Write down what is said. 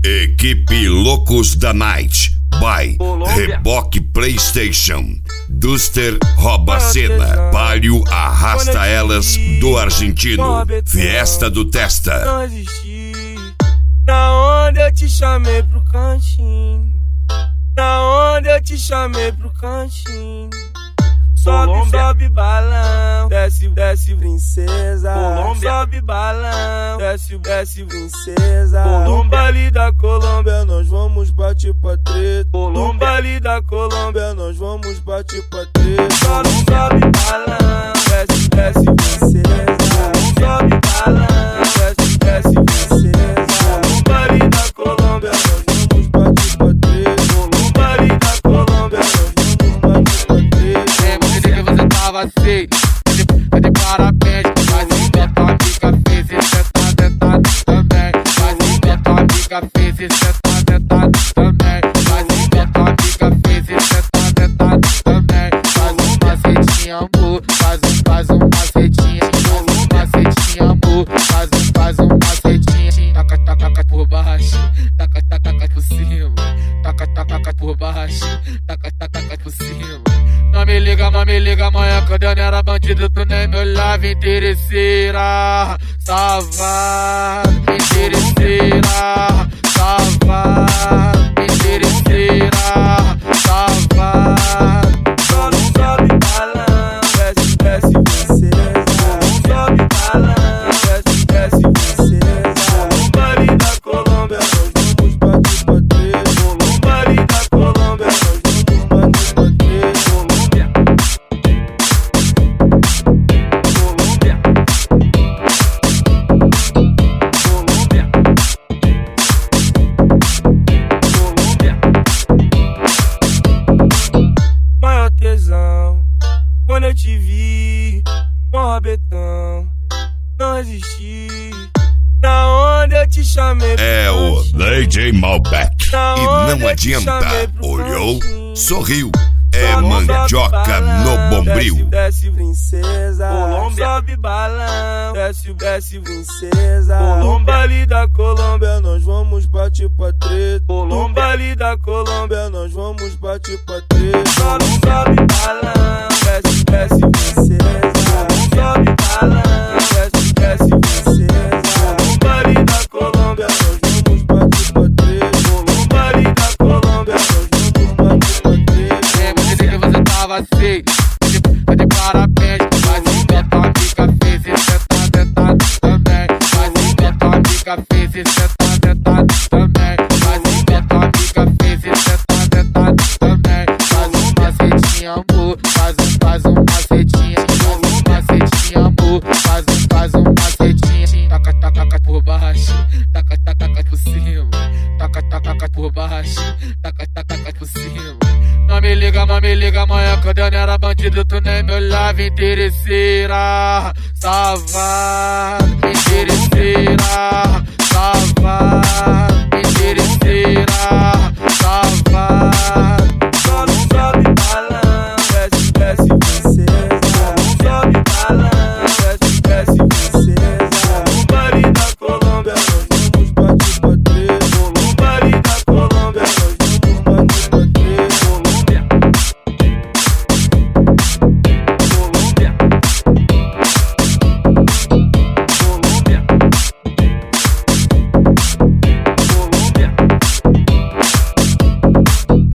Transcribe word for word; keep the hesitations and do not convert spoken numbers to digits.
Equipe Loucos da Night by Reboque PlayStation. Duster rouba a cena. Palio arrasta elas do argentino. Fiesta do Testa. Não existi. Na onda eu te chamei pro cantinho. Na onda eu te chamei pro cantinho. Sobe, Colômbia. Sobe balão, desce, desce princesa. Colômbia. Sobe balão, desce, desce princesa. No baile da Colômbia nós vamos bater pra treta. No baile da Colômbia nós vamos bater pra treta. Sobe, sobe balão, desce, desce princesa. Sobe balão, desce, desce princesa. No baile da Colômbia nós vamos bater pra treta. No baile da Colômbia nós vamos bater pra treta. Tava assim, tá de parabéns. Mas igual tua amiga fez e cê tá tentado também. Mas igual tua amiga fez e cê tá tentado também. Mas igual tua amiga fez e cê tá tentado também. Faz um macetinho, amor. Faz um, faz um macetinho. Faz um macetinho, amor. Faz um, faz um macetinho. Taca, taca, taca por baixo. Taca, taca, taca por cima. Taca, taca, taca por baixo. Taca, taca, taca por cima. Não me liga, não me liga, amanhã quando eu não era bandido, tu nem me olhava, interesseira, safado, interesseira, safado, interesseira, safado. Sobe, sobe balão, desce, desce princesa. Sobe balão, desce, desce princesa. No baile da Colômbia nós vamos bater pra treta. No baile da Colômbia nós vamos bater pra treta. Quando eu te vi, morra betão, não resisti. Na onda eu te chamei pro É o D J Malbec. Na E onda não eu te adianta. chamei pro Olhou, cantinho. sorriu. É Sobe, mandioca sobe balão, no bombril. Desce, desce princesa. Colômbia. Sobe balão, desce, desce princesa. No baile da Colômbia nós vamos bater pra treta. No baile da Colômbia nós vamos bater pra treta. Sobe, sobe balão, desce, desce princesa. Sobe balão, desce, desce princesa. No baile da Colômbia nós vamos bater pra treta. No baile da Colômbia nós vamos bater pra treta. Você tava assim, tá de parabéns. Mas igual tua amiga fez e cê tá tentado também. Mas igual tua amiga fez e cê tá tentado também. Mas igual tua amiga fez e cê tá tentado também. Faz um macetinho, amor. Faz um, faz um macetinho. Faz um macetinho, amor. Faz um, faz um macetinho. Taca, taca, taca por baixo. Taca, taca, taca por cima. Taca, taca, taca por baixo. Taca, taca, taca por cima. Não me liga, não me liga, amanhã quando eu não era bandido, tu nem me olhava, interesseira, safado, interesseira,